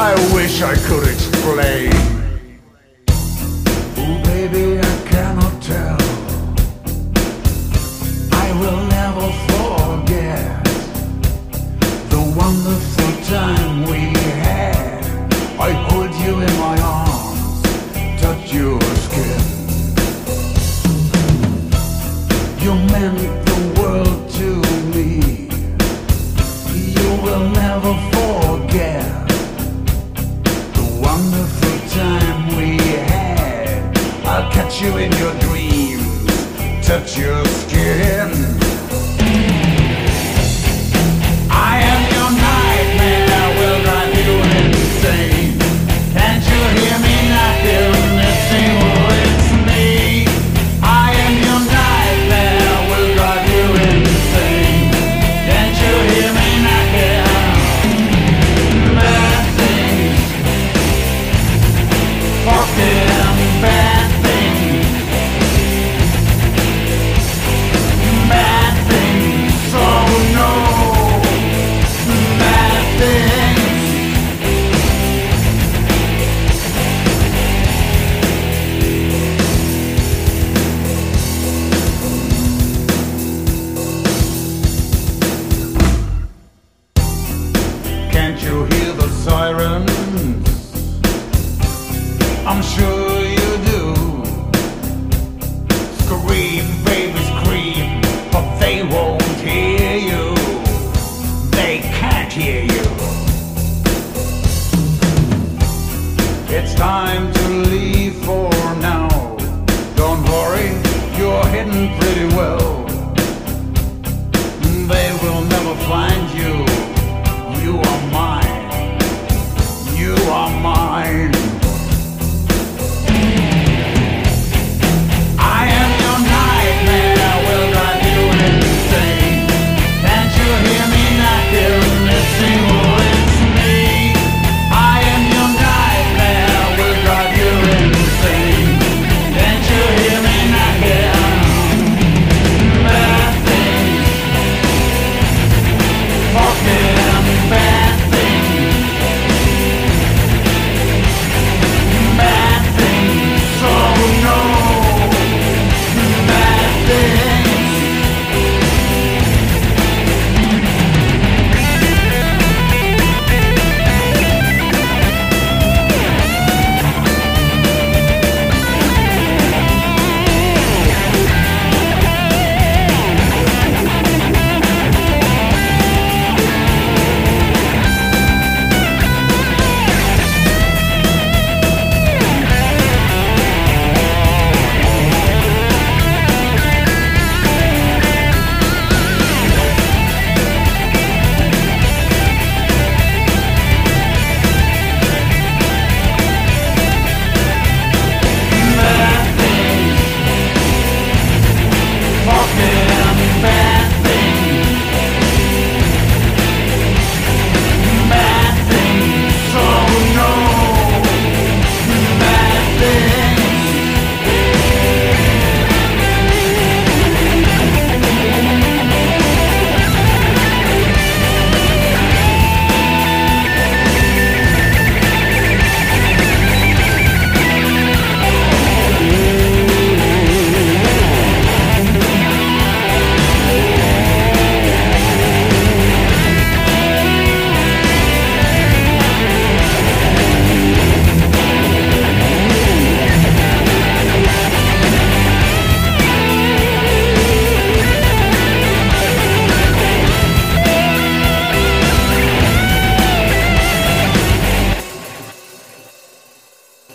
I wish I could explain. Oh baby, I cannot tell. I will never forget the wonderful time we had. I hold you in my arms, touch your skin. You meant the world to me. You will never forget the wonderful time we had. I'll catch you in your dreams, touch your skin. I am your nightmare, will drive you insane. Can't you hear me knocking? It's you, it's me. I am your nightmare, will drive you insane. Can't you hear me knocking? Bad things, fucking bad things. Bad things, oh no. Bad things. Can't you hear the sirens? I'm sure you do. Scream, baby, scream, but they won't hear you. They can't hear you. It's time to leave for now. Don't worry, you're hidden pretty well. They will never find you. You are mine. You are mine.